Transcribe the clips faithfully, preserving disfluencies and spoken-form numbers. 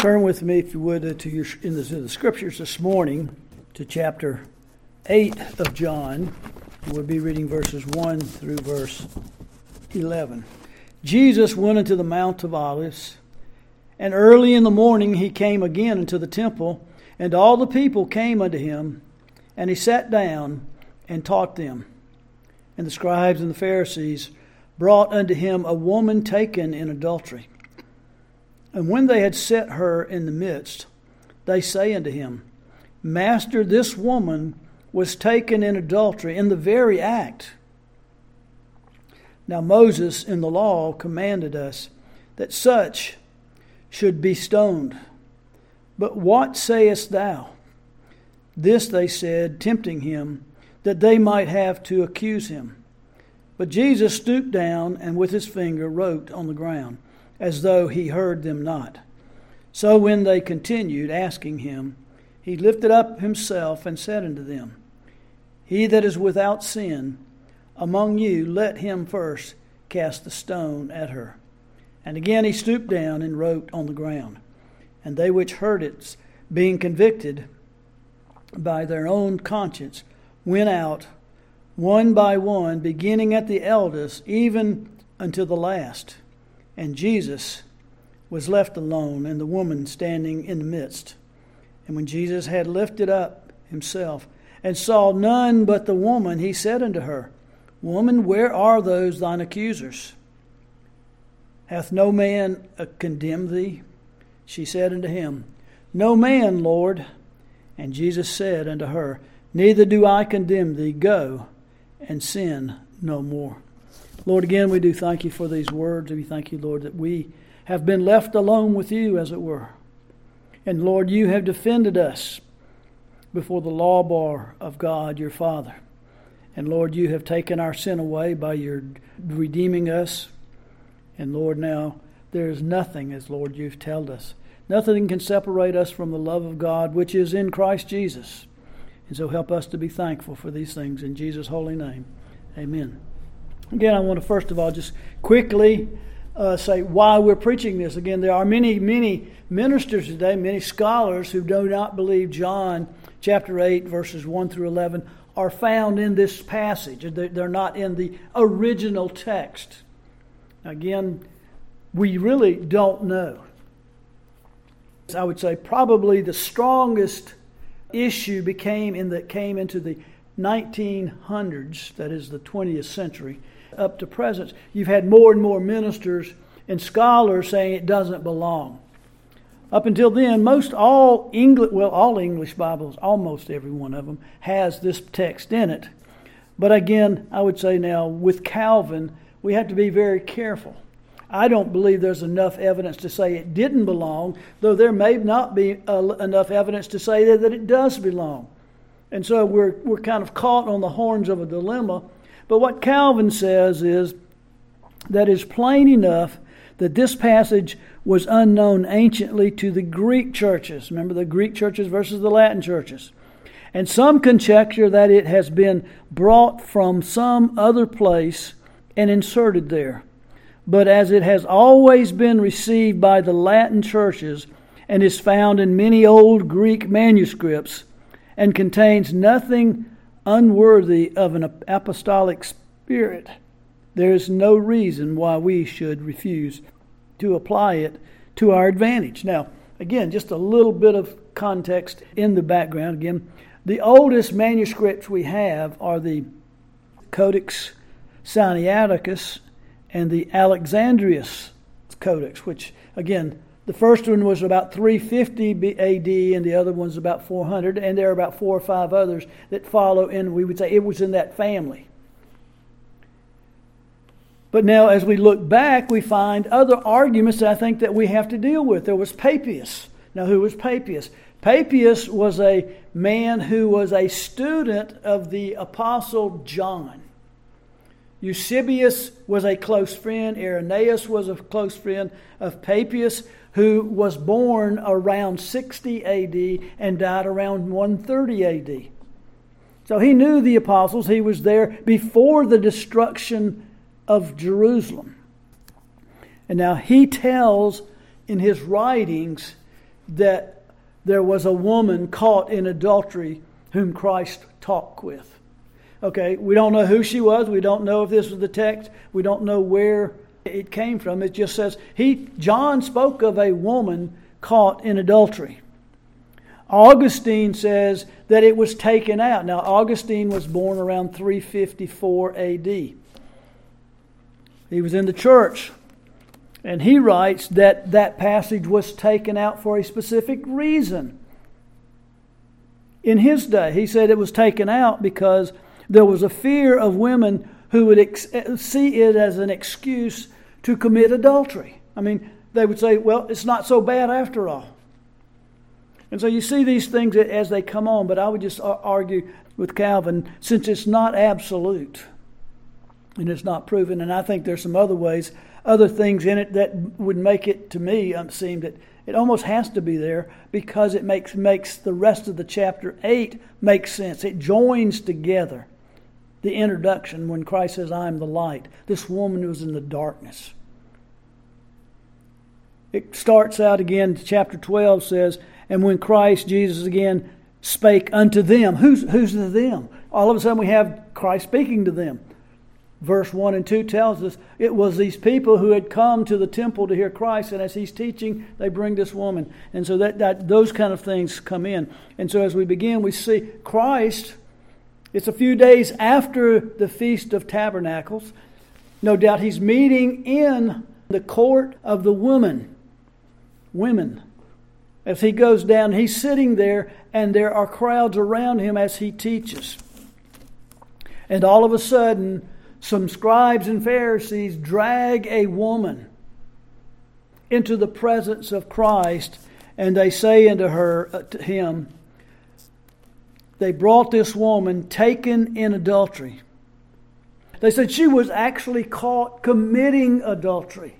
Turn with me, if you would, uh, to your in the, to the scriptures this morning, to chapter eight of John. We'll be reading verses one through verse eleven. Jesus went into the Mount of Olives, and early in the morning he came again into the temple, and all the people came unto him, and he sat down and taught them. And the scribes and the Pharisees brought unto him a woman taken in adultery. And when they had set her in the midst, they say unto him, Master, this woman was taken in adultery in the very act. Now Moses in the law commanded us that such should be stoned. But what sayest thou? This they said, tempting him, that they might have to accuse him. But Jesus stooped down and with his finger wrote on the ground, as though he heard them not. So when they continued asking him, he lifted up himself and said unto them, He that is without sin among you, let him first cast the stone at her. And again he stooped down and wrote on the ground. And they which heard it, being convicted by their own conscience, went out one by one, beginning at the eldest, even unto the last. And Jesus was left alone, and the woman standing in the midst. And when Jesus had lifted up himself, and saw none but the woman, he said unto her, Woman, where are those thine accusers? Hath no man condemned thee? She said unto him, No man, Lord. And Jesus said unto her, Neither do I condemn thee. Go and sin no more. Lord, again, we do thank you for these words. We thank you, Lord, that we have been left alone with you, as it were. And, Lord, you have defended us before the law bar of God, your Father. And, Lord, you have taken our sin away by your redeeming us. And, Lord, now there is nothing, as, Lord, you've told us, nothing can separate us from the love of God, which is in Christ Jesus. And so help us to be thankful for these things. In Jesus' holy name, amen. Again, I want to first of all just quickly uh, say why we're preaching this. Again, there are many, many ministers today, many scholars who do not believe John chapter eight, verses one through eleven are found in this passage. They're not in the original text. Again, we really don't know. I would say probably the strongest issue became in that came into the nineteen hundreds, that is the twentieth century, up to present. You've had more and more ministers and scholars saying it doesn't belong. Up until then, most all English, well, all English Bibles, almost every one of them, has this text in it. But again, I would say now, with Calvin, we have to be very careful. I don't believe there's enough evidence to say it didn't belong, though there may not be uh, enough evidence to say that, that it does belong. And so we're we're kind of caught on the horns of a dilemma. But what Calvin says is that it's plain enough that this passage was unknown anciently to the Greek churches. Remember the Greek churches versus the Latin churches. And some conjecture that it has been brought from some other place and inserted there. But as it has always been received by the Latin churches and is found in many old Greek manuscripts and contains nothing unworthy of an apostolic spirit, there is no reason why we should refuse to apply it to our advantage. Now, again, just a little bit of context in the background. Again, the oldest manuscripts we have are the Codex Sinaiticus and the Alexandrius Codex, which, again, the first one was about three fifty A D and the other one's about four hundred, and there are about four or five others that follow, and we would say it was in that family. But now as we look back, we find other arguments that I think that we have to deal with. There was Papias. Now, who was Papias? Papias was a man who was a student of the Apostle John. Eusebius was a close friend. Irenaeus was a close friend of Papias, who was born around sixty A D and died around one thirty A D. So he knew the apostles. He was there before the destruction of Jerusalem. And now he tells in his writings that there was a woman caught in adultery whom Christ talked with. Okay, we don't know who she was. We don't know if this was the text. We don't know where it came from. It just says, he, John spoke of a woman caught in adultery. Augustine says that it was taken out. Now, Augustine was born around three fifty-four A D. He was in the church. And he writes that that passage was taken out for a specific reason. In his day, he said it was taken out because there was a fear of women who would ex- see it as an excuse to commit adultery. I mean, they would say, well, it's not so bad after all. And so you see these things as they come on, but I would just argue with Calvin, since it's not absolute and it's not proven, and I think there's some other ways, other things in it that would make it, to me, um, seem that it almost has to be there because it makes makes the rest of the chapter eight make sense. It joins together the introduction when Christ says, I am the light. This woman was in the darkness. It starts out again, chapter twelve says, and when Christ, Jesus again, spake unto them. Who's, who's the them? All of a sudden we have Christ speaking to them. Verse one and two tells us it was these people who had come to the temple to hear Christ, and as he's teaching, they bring this woman. And so that, that those kind of things come in. And so as we begin, we see Christ, it's a few days after the Feast of Tabernacles. No doubt he's meeting in the court of the women. Women. As he goes down, he's sitting there, and there are crowds around him as he teaches. And all of a sudden, some scribes and Pharisees drag a woman into the presence of Christ, and they say unto her, uh, to him, they brought this woman taken in adultery. They said she was actually caught committing adultery.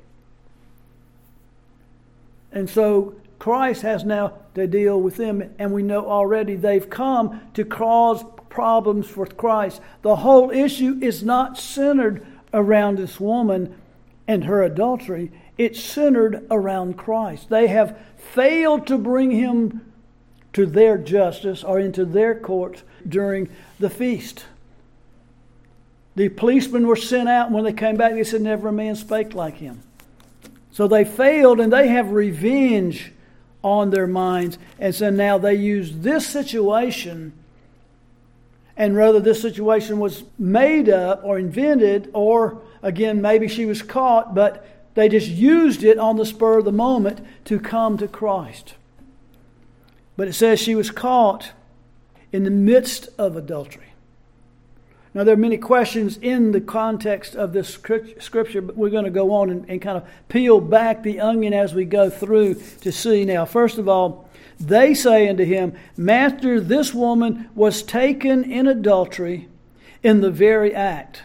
And so Christ has now to deal with them, and we know already they've come to cause problems for Christ. The whole issue is not centered around this woman and her adultery. It's centered around Christ. They have failed to bring him to their justice or into their courts during the feast. The policemen were sent out, and when they came back, they said, never a man spake like him. So they failed, and they have revenge on their minds. And so now they use this situation, and rather this situation was made up or invented, or again, maybe she was caught, but they just used it on the spur of the moment to come to Christ. But it says she was caught in the midst of adultery. Now, there are many questions in the context of this scripture, but we're going to go on and, and kind of peel back the onion as we go through to see. Now, first of all, they say unto him, Master, this woman was taken in adultery in the very act.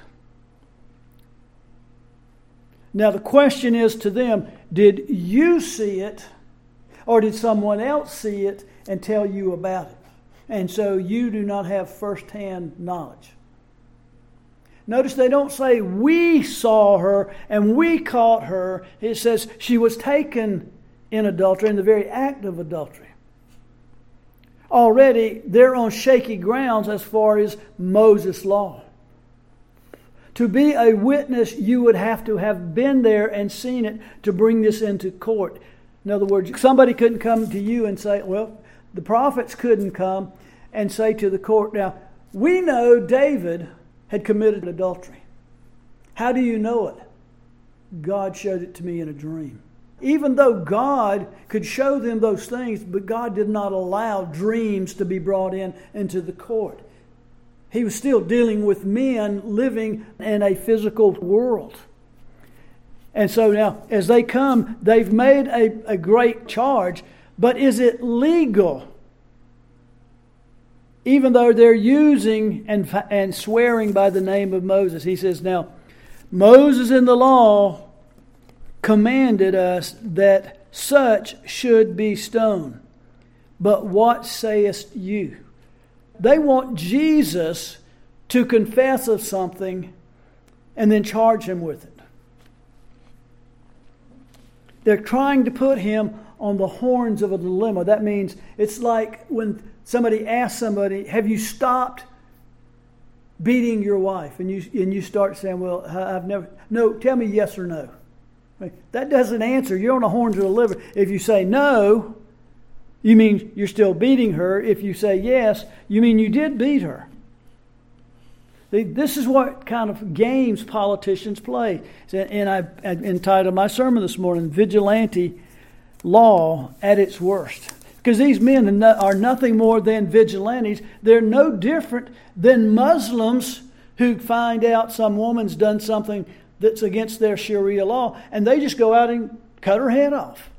Now, the question is to them, did you see it, or did someone else see it and tell you about it? And so you do not have first-hand knowledge. Notice they don't say, we saw her and we caught her. It says she was taken in adultery, in the very act of adultery. Already, they're on shaky grounds as far as Moses' law. To be a witness, you would have to have been there and seen it to bring this into court. In other words, somebody couldn't come to you and say, well, the prophets couldn't come and say to the court, now, we know David had committed adultery. How do you know it? God showed it to me in a dream. Even though God could show them those things, but God did not allow dreams to be brought in into the court. He was still dealing with men living in a physical world. And so now, as they come, they've made a, a great charge, but is it legal? Even though they're using and, and swearing by the name of Moses. He says, now, Moses in the law commanded us that such should be stoned. But what sayest you? They want Jesus to confess of something and then charge him with it. They're trying to put him on the horns of a dilemma. That means it's like when somebody asks somebody, have you stopped beating your wife? And you and you start saying, well, I've never, no, tell me yes or no. That doesn't answer. You're on the horns of the liver. If you say no, you mean you're still beating her. If you say yes, you mean you did beat her. This is what kind of games politicians play. And I entitled my sermon this morning, Vigilante Law at its Worst. Because these men are nothing more than vigilantes. They're no different than Muslims who find out some woman's done something that's against their Sharia law, and they just go out and cut her head off.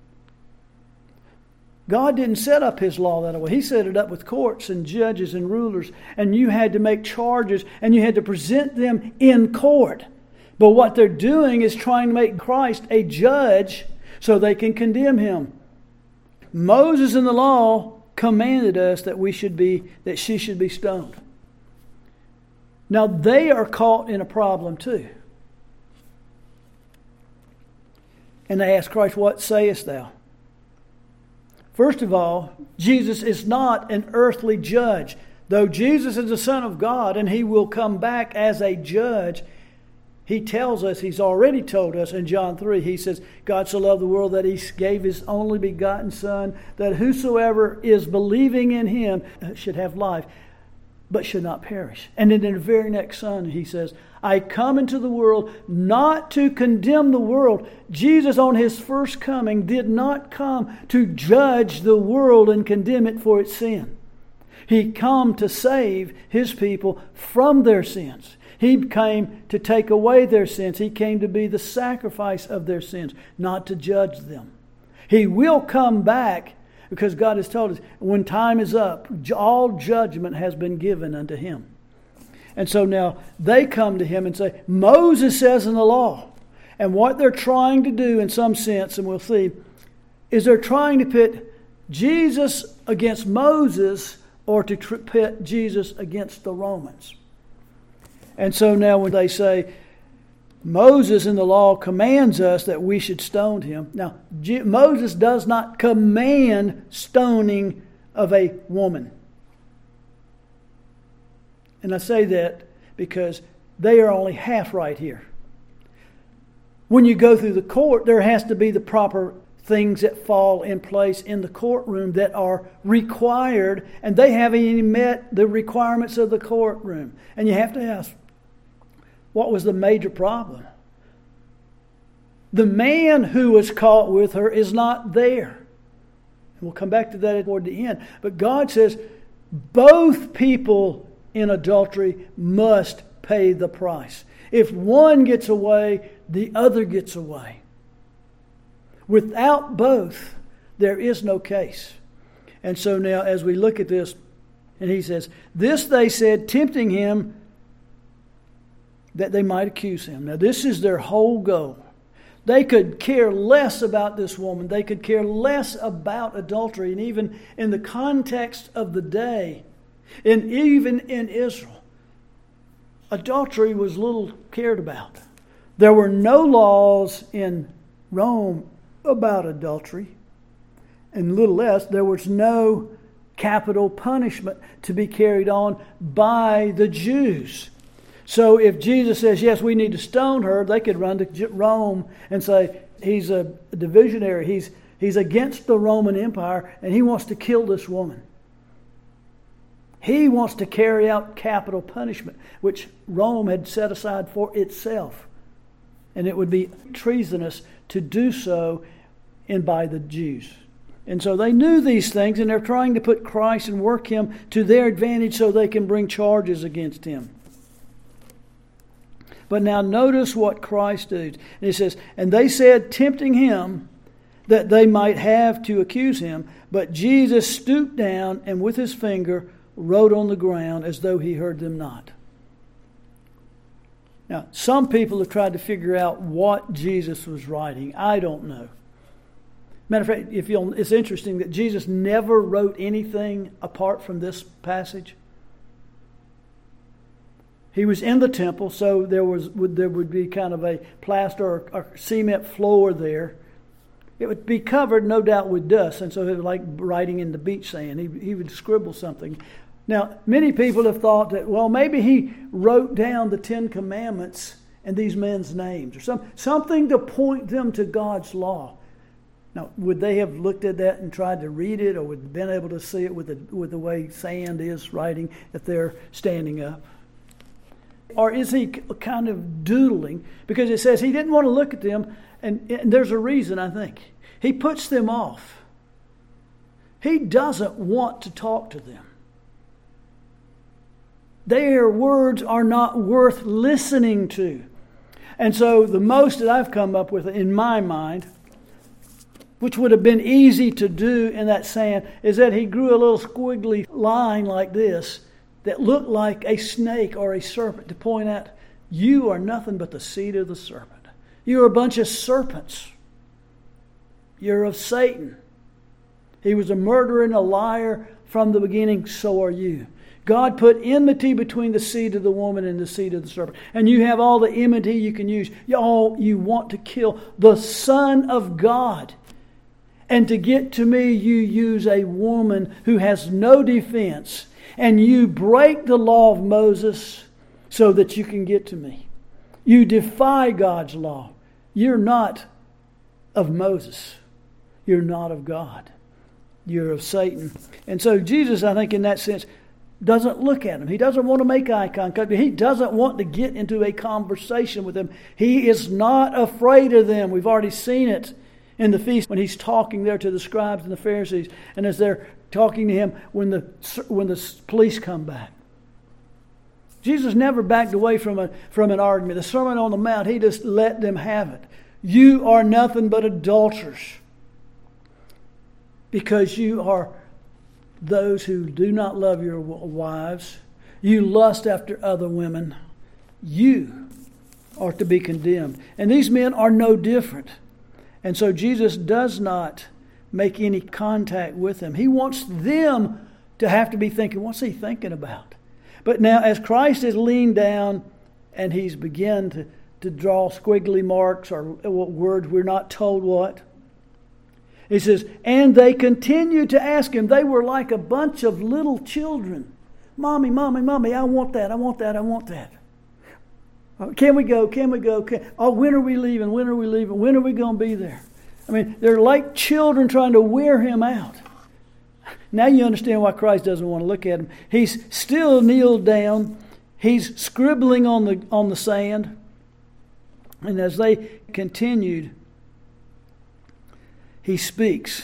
God didn't set up His law that way. He set it up with courts and judges and rulers, and you had to make charges, and you had to present them in court. But what they're doing is trying to make Christ a judge so they can condemn Him. Moses in the law commanded us that we should be, that she should be stoned. Now they are caught in a problem too. And they ask Christ, what sayest thou? First of all, Jesus is not an earthly judge. Though Jesus is the Son of God and He will come back as a judge, He tells us, He's already told us in John three, He says, God so loved the world that He gave His only begotten Son, that whosoever is believing in Him should have life, but should not perish. And then in the very next Son, He says, I come into the world not to condemn the world. Jesus on His first coming did not come to judge the world and condemn it for its sin. He came to save His people from their sins. He came to take away their sins. He came to be the sacrifice of their sins, not to judge them. He will come back because God has told us when time is up, all judgment has been given unto Him. And so now they come to Him and say, Moses says in the law. And what they're trying to do in some sense, and we'll see, is they're trying to pit Jesus against Moses or to pit Jesus against the Romans. And so now when they say, Moses in the law commands us that we should stone him. Now, Moses does not command stoning of a woman. And I say that because they are only half right here. When you go through the court, there has to be the proper things that fall in place in the courtroom that are required, and they haven't even met the requirements of the courtroom. And you have to ask, what was the major problem? The man who was caught with her is not there. And we'll come back to that toward the end. But God says both people in adultery must pay the price. If one gets away, the other gets away. Without both, there is no case. And so now as we look at this, and he says, this they said, tempting him that they might accuse him. Now this is their whole goal. They could care less about this woman. They could care less about adultery. And even in the context of the day, and even in Israel, adultery was little cared about. There were no laws in Rome about adultery, and little less, there was no capital punishment to be carried on by the Jews. So if Jesus says, yes, we need to stone her, they could run to Rome and say, he's a divisionary, he's, he's against the Roman Empire, and he wants to kill this woman. He wants to carry out capital punishment, which Rome had set aside for itself. And it would be treasonous to do so in by the Jews. And so they knew these things, and they're trying to put Christ and work him to their advantage so they can bring charges against him. But now notice what Christ did. And it says, and they said, tempting him, that they might have to accuse him. But Jesus stooped down and with his finger wrote on the ground as though he heard them not. Now, some people have tried to figure out what Jesus was writing. I don't know. Matter of fact, if you'll, it's interesting that Jesus never wrote anything apart from this passage. He was in the temple, so there was would there would be kind of a plaster or, or cement floor there. It would be covered, no doubt, with dust, and so it was like writing in the beach sand. He, he would scribble something. Now, many people have thought that, well, maybe he wrote down the Ten Commandments and these men's names, or some, something to point them to God's law. Now, would they have looked at that and tried to read it, or would have been able to see it with the, with the way sand is writing if they're standing up? Or is he kind of doodling? Because it says he didn't want to look at them, and, and there's a reason, I think. He puts them off. He doesn't want to talk to them. Their words are not worth listening to. And so the most that I've come up with in my mind, which would have been easy to do in that sand, is that he drew a little squiggly line like this that looked like a snake or a serpent to point out, you are nothing but the seed of the serpent. You're a bunch of serpents. You're of Satan. He was a murderer and a liar from the beginning, so are you. God put enmity between the seed of the woman and the seed of the serpent. And you have all the enmity you can use. All you want to kill the Son of God. And to get to me, you use a woman who has no defense. And you break the law of Moses so that you can get to me. You defy God's law. You're not of Moses. You're not of God. You're of Satan. And so Jesus, I think in that sense, doesn't look at him. He doesn't want to make eye contact. He doesn't want to get into a conversation with them. He is not afraid of them. We've already seen it in the feast when he's talking there to the scribes and the Pharisees, and as they're talking to him when the when the police come back. Jesus never backed away from a from an argument. The Sermon on the Mount, he just let them have it. You are nothing but adulterers, because you are those who do not love your wives. You lust after other women. You are to be condemned. And these men are no different. And so Jesus does not make any contact with them. He wants them to have to be thinking, what's he thinking about? But now as Christ has leaned down and he's begun to, to draw squiggly marks or words, we're not told what. He says, and they continued to ask him. They were like a bunch of little children. Mommy, mommy, mommy, I want that, I want that, I want that. Can we go? Can we go? Can, oh, when are we leaving? When are we leaving? When are we going to be there? I mean, they're like children trying to wear him out. Now you understand why Christ doesn't want to look at him. He's still kneeled down. He's scribbling on the on the sand. And as they continued, he speaks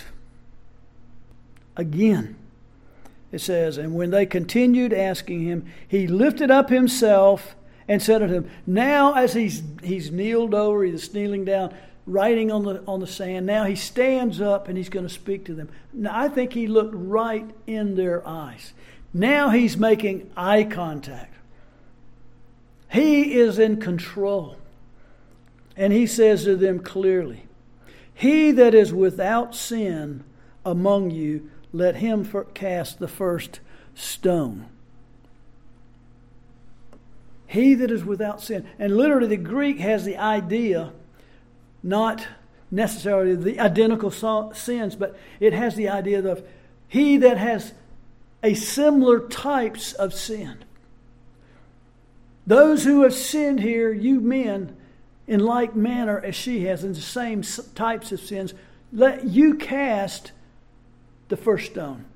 again. It says, and when they continued asking him, he lifted up himself and said unto him, now as he's he's kneeled over, he's kneeling down, writing on the on the sand, now he stands up and he's going to speak to them. Now I think he looked right in their eyes. Now he's making eye contact. He is in control. And he says to them clearly, he that is without sin among you, let him cast the first stone. He that is without sin. And literally the Greek has the idea, not necessarily the identical sins, but it has the idea of he that has a similar types of sin. Those who have sinned here, you men, in like manner as she has, in the same types of sins, let you cast the first stone.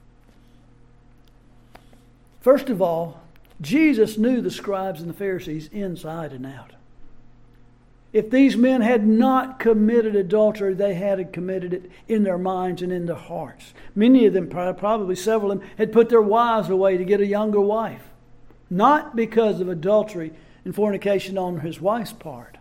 First of all, Jesus knew the scribes and the Pharisees inside and out. If these men had not committed adultery, they had committed it in their minds and in their hearts. Many of them, probably several of them, had put their wives away to get a younger wife. Not because of adultery and fornication on his wife's part.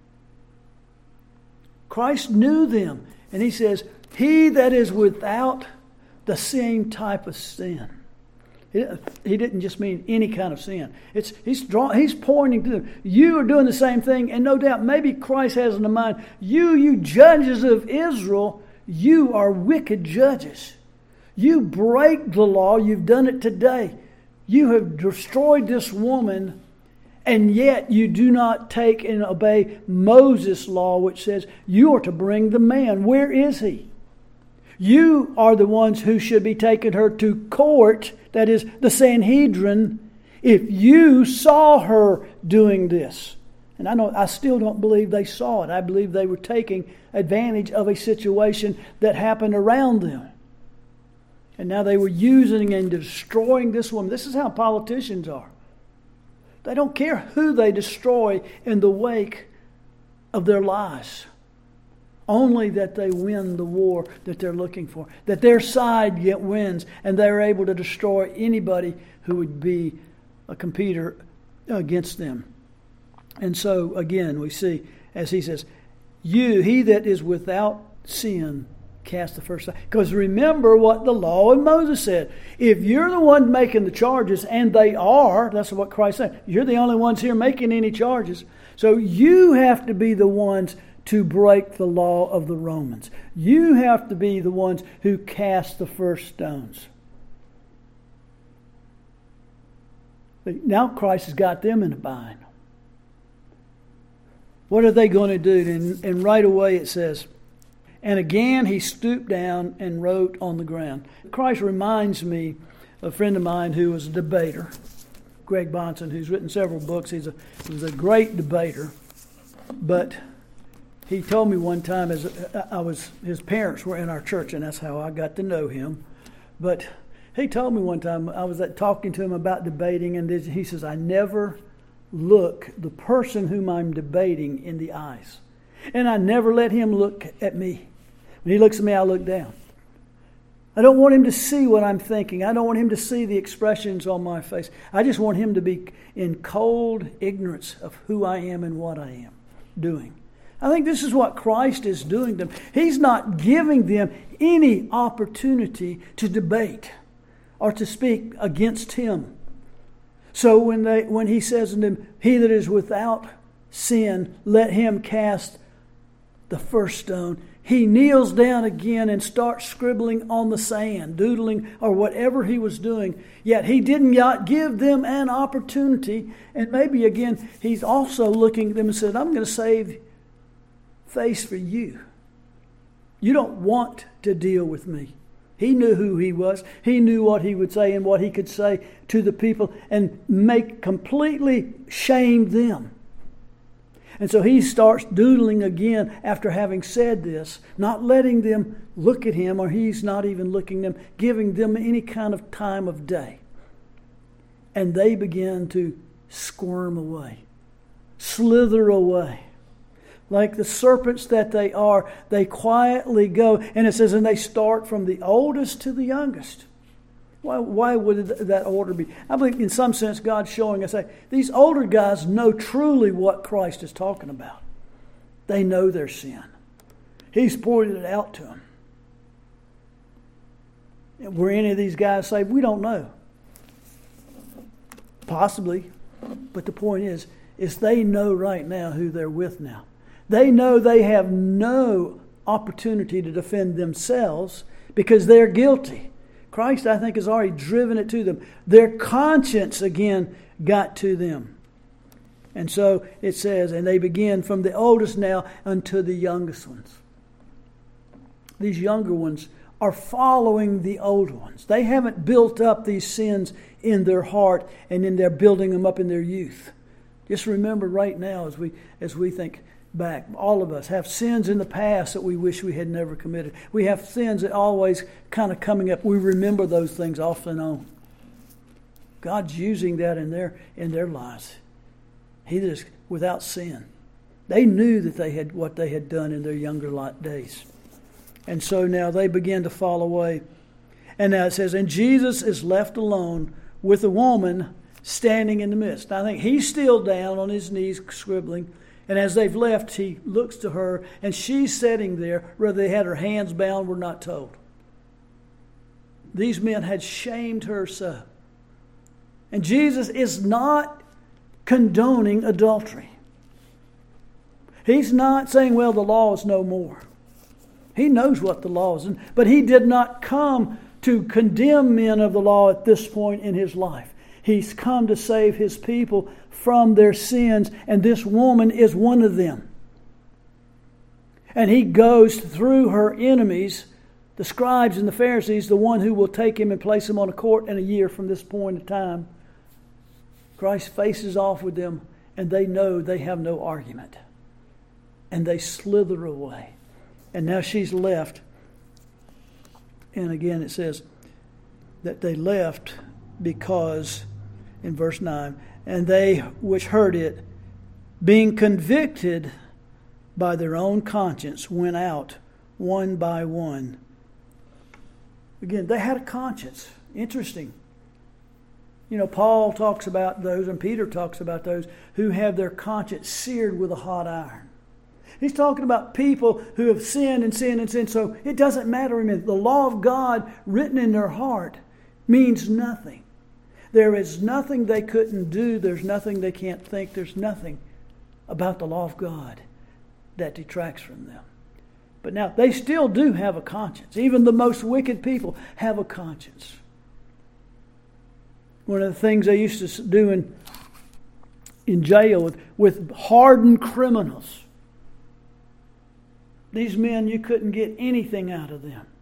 Christ knew them. And he says, he that is without the same type of sin. He didn't just mean any kind of sin. It's he's draw, he's pointing to them. You are doing the same thing, and no doubt maybe Christ has in mind, you, you judges of Israel, you are wicked judges. You break the law. You've done it today. You have destroyed this woman, And yet you do not take and obey Moses' law, which says you are to bring the man. Where is he? You are the ones who should be taking her to court, that is the Sanhedrin, if you saw her doing this. And I don't, I still don't believe they saw it. I believe they were taking advantage of a situation that happened around them. And now they were using and destroying this woman. This is how politicians are. They don't care who they destroy in the wake of their lies. Only that they win the war that they're looking for. That their side yet wins, and they're able to destroy anybody who would be a competitor against them. And so, again, we see, as he says, you, he that is without sin, cast the first stone. Because remember what the law of Moses said. If you're the one making the charges, and they are, that's what Christ said, you're the only ones here making any charges. So you have to be the ones to break the law of the Romans. You have to be the ones who cast the first stones. But now Christ has got them in a bind. What are they going to do? And, and right away it says, and again he stooped down and wrote on the ground. Christ reminds me of a friend of mine who was a debater, Greg Bonson, who's written several books. He's a, he was a great debater. But he told me one time, as I was, his parents were in our church, and that's how I got to know him. But he told me one time, I was talking to him about debating, and he says, I never look the person whom I'm debating in the eyes. And I never let him look at me. When he looks at me, I look down. I don't want him to see what I'm thinking. I don't want him to see the expressions on my face. I just want him to be in cold ignorance of who I am and what I am doing. I think this is what Christ is doing to them. He's not giving them any opportunity to debate or to speak against him. So when they when he says to them, he that is without sin, let him cast the first stone, he kneels down again and starts scribbling on the sand, doodling, or whatever he was doing. Yet he did not give them an opportunity. And maybe again, he's also looking at them and said, I'm going to save face for you. You don't want to deal with me. He knew who he was. He knew what he would say and what he could say to the people and make completely shame them. And so he starts doodling again after having said this, not letting them look at him, or he's not even looking at them, giving them any kind of time of day. And they begin to squirm away, slither away. Like the serpents that they are, they quietly go. And it says, and they start from the oldest to the youngest. Why, why would that order be? I believe in some sense God's showing us that these older guys know truly what Christ is talking about. They know their sin. He's pointed it out to them. And were any of these guys saved? We don't know. Possibly. But the point is, is they know right now who they're with now. They know they have no opportunity to defend themselves because they're guilty. Christ, I think, has already driven it to them. Their conscience, again, got to them. And so it says, and they begin from the oldest now unto the youngest ones. These younger ones are following the older ones. They haven't built up these sins in their heart and then they're building them up in their youth. Just remember right now as we as we think back, all of us have sins in the past that we wish we had never committed. We have sins that always kind of coming up. We remember those things off and on. God's using that in their in their lives. He is without sin. They knew that they had what they had done in their younger days. And so now they begin to fall away. And now it says, and Jesus is left alone with a woman standing in the midst. I think he's still down on his knees scribbling. And as they've left, he looks to her, and she's sitting there. Whether they had her hands bound, we're not told. These men had shamed her so. And Jesus is not condoning adultery. He's not saying, well, the law is no more. He knows what the law is. But he did not come to condemn men of the law at this point in his life. He's come to save His people from their sins, and this woman is one of them. And He goes through her enemies, the scribes and the Pharisees, the one who will take Him and place Him on a court in a year from this point in time. Christ faces off with them, and they know they have no argument. And they slither away. And now she's left. And again it says that they left because, in verse nine, and they which heard it, being convicted by their own conscience, went out one by one. Again, they had a conscience. Interesting. You know, Paul talks about those, and Peter talks about those who have their conscience seared with a hot iron. He's talking about people who have sinned and sinned and sinned. So it doesn't matter. The law of God written in their heart means nothing. There is nothing they couldn't do. There's nothing they can't think. There's nothing about the law of God that detracts from them. But now, they still do have a conscience. Even the most wicked people have a conscience. One of the things they used to do in, in jail with, with hardened criminals. These men, you couldn't get anything out of them.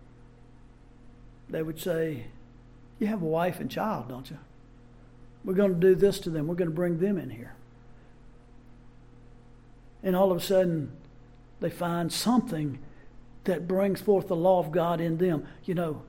They would say, you have a wife and child, don't you? We're going to do this to them. We're going to bring them in here. And all of a sudden, they find something that brings forth the law of God in them. You know,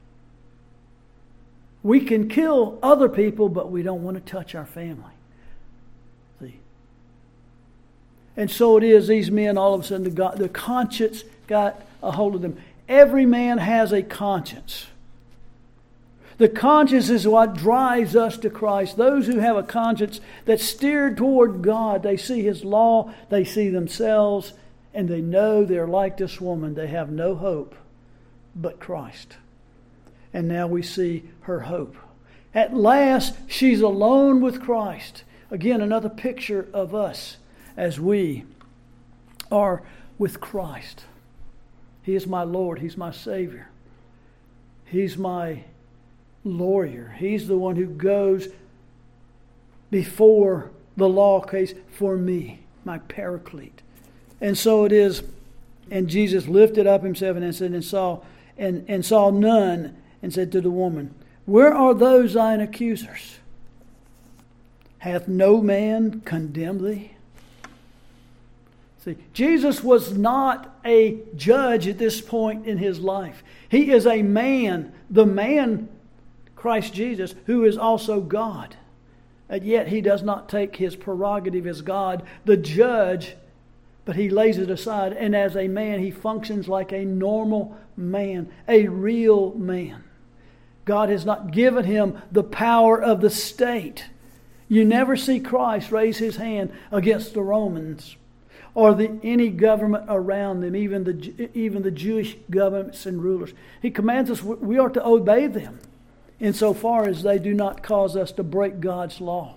we can kill other people, but we don't want to touch our family. See? And so it is, these men, all of a sudden, the, the conscience got a hold of them. Every man has a conscience. The conscience is what drives us to Christ. Those who have a conscience that's steered toward God, they see His law, they see themselves, and they know they're like this woman. They have no hope but Christ. And now we see her hope. At last, she's alone with Christ. Again, another picture of us as we are with Christ. He is my Lord. He's my Savior. He's my lawyer. He's the one who goes before the law case for me, my paraclete. And so it is, and Jesus lifted up himself and said, and saw and, and saw none, and said to the woman, where are those thine accusers? Hath no man condemned thee? See, Jesus was not a judge at this point in his life. He is a man, the man, Christ Jesus, who is also God. And yet he does not take his prerogative as God, the judge, but he lays it aside. And as a man, he functions like a normal man, a real man. God has not given him the power of the state. You never see Christ raise his hand against the Romans or the, any government around them, even the, even the Jewish governments and rulers. He commands us, we are to obey them insofar as they do not cause us to break God's law.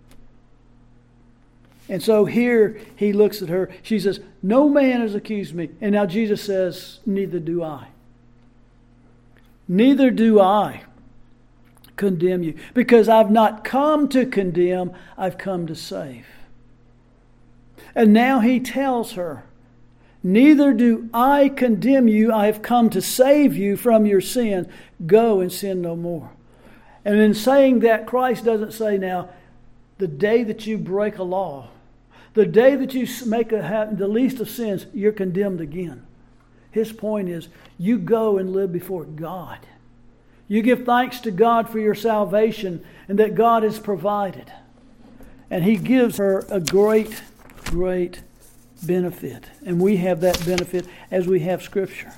And so here he looks at her. She says, no man has accused me. And now Jesus says, neither do I. Neither do I condemn you. Because I've not come to condemn, I've come to save. And now he tells her, neither do I condemn you. I have come to save you from your sin. Go and sin no more. And in saying that, Christ doesn't say now, the day that you break a law, the day that you make a, the least of sins, you're condemned again. His point is, you go and live before God. You give thanks to God for your salvation and that God has provided. And he gives her a great, great benefit. And we have that benefit as we have Scripture.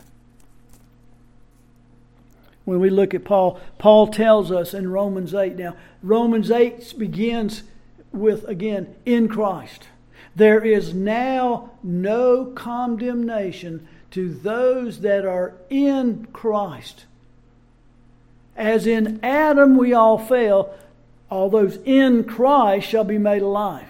When we look at Paul, Paul tells us in Romans eight. Now, Romans eight begins with, again, in Christ. There is now no condemnation to those that are in Christ. As in Adam we all fell, all those in Christ shall be made alive.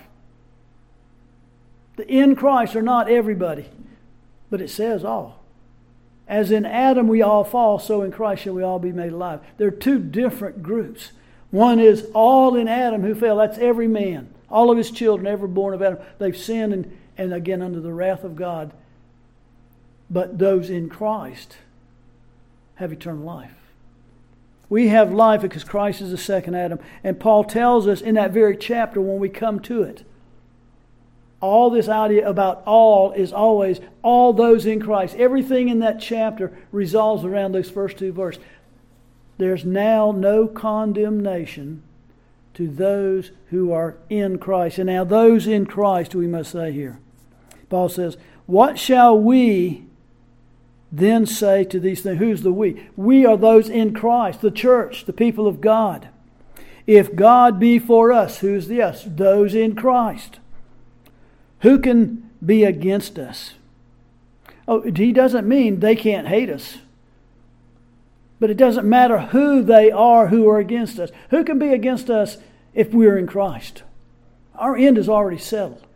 The in Christ are not everybody, but it says all. As in Adam we all fall, so in Christ shall we all be made alive. There are two different groups. One is all in Adam who fell. That's every man. All of his children, ever born of Adam. They've sinned and, and again under the wrath of God. But those in Christ have eternal life. We have life because Christ is the second Adam. And Paul tells us in that very chapter when we come to it, all this idea about all is always all those in Christ. Everything in that chapter resolves around those first two verses. There's now no condemnation to those who are in Christ. And now those in Christ, we must say here. Paul says, what shall we then say to these things? Who's the we? We are those in Christ, the church, the people of God. If God be for us, who's the us? Those in Christ. Who can be against us? Oh, he doesn't mean they can't hate us. But it doesn't matter who they are who are against us. Who can be against us if we're in Christ? Our end is already settled.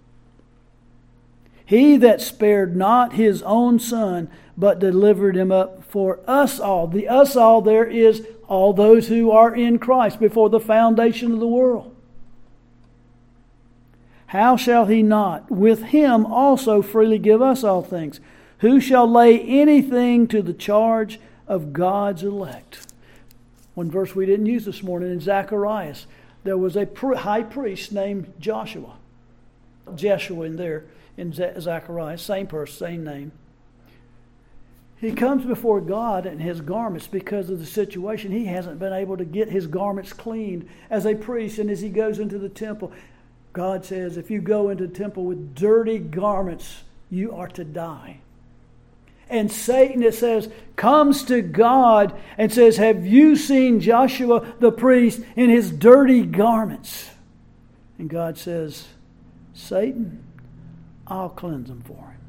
He that spared not his own Son, but delivered him up for us all. The us all there is all those who are in Christ before the foundation of the world. How shall he not with him also freely give us all things? Who shall lay anything to the charge of God's elect? One verse we didn't use this morning in Zacharias. There was a high priest named Joshua. Jeshua in there in Zacharias. Same person, same name. He comes before God in his garments because of the situation. He hasn't been able to get his garments cleaned as a priest. And as he goes into the temple, God says, if you go into the temple with dirty garments, you are to die. And Satan, it says, comes to God and says, have you seen Joshua the priest in his dirty garments? And God says, Satan, I'll cleanse them for him.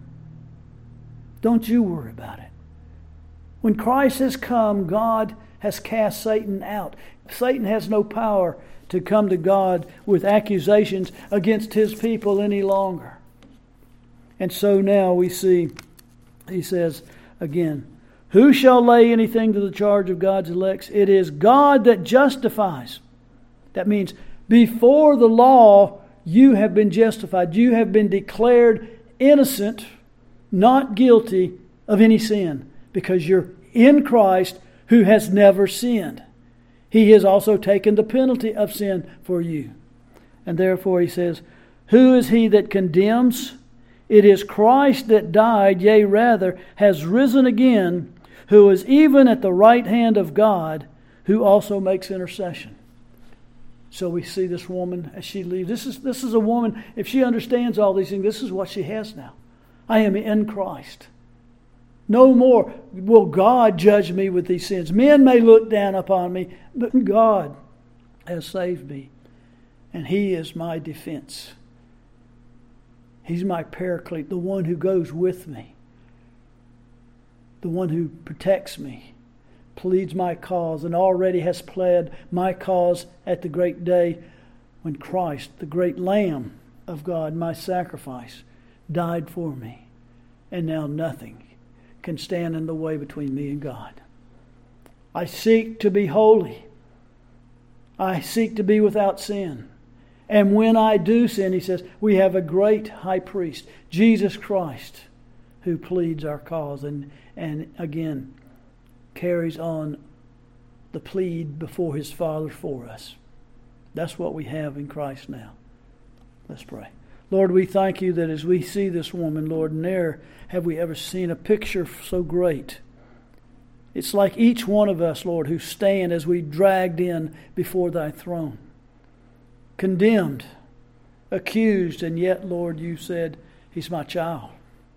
Don't you worry about it. When Christ has come, God has cast Satan out. Satan has no power to come to God with accusations against his people any longer. And so now we see, he says again, who shall lay anything to the charge of God's elect? It is God that justifies. That means before the law, you have been justified. You have been declared innocent, not guilty of any sin, because you're in Christ who has never sinned. He has also taken the penalty of sin for you. And therefore he says, who is he that condemns? It is Christ that died, yea, rather, has risen again, who is even at the right hand of God, who also makes intercession. So we see this woman as she leaves. This is, this is a woman, if she understands all these things, this is what she has now. I am in Christ. No more will God judge me with these sins. Men may look down upon me, but God has saved me. And He is my defense. He's my paraclete, the one who goes with me. The one who protects me, pleads my cause, and already has pled my cause at the great day when Christ, the great Lamb of God, my sacrifice, died for me. And now nothing can stand in the way between me and God. I seek to be holy. I seek to be without sin. And when I do sin, he says, we have a great high priest, Jesus Christ, who pleads our cause and, and again, carries on the plead before his Father for us. That's what we have in Christ now. Let's pray. Lord, we thank you that as we see this woman, Lord, ne'er have we ever seen a picture so great. It's like each one of us, Lord, who stand as we dragged in before thy throne. Condemned, accused, and yet, Lord, you said, he's my child.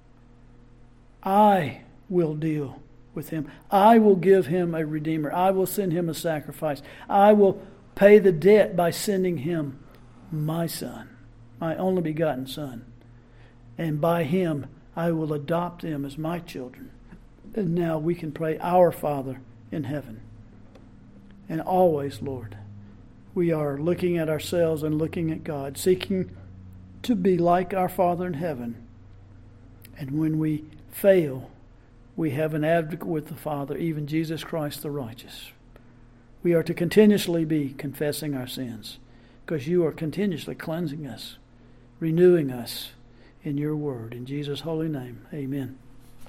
I will deal with him. I will give him a redeemer. I will send him a sacrifice. I will pay the debt by sending him my son, my only begotten son. And by him, I will adopt them as my children. And now we can pray, our Father in heaven. And always, Lord, we are looking at ourselves and looking at God, seeking to be like our Father in heaven. And when we fail, we have an advocate with the Father, even Jesus Christ the righteous. We are to continuously be confessing our sins because you are continuously cleansing us, renewing us in your word. In Jesus' holy name, amen.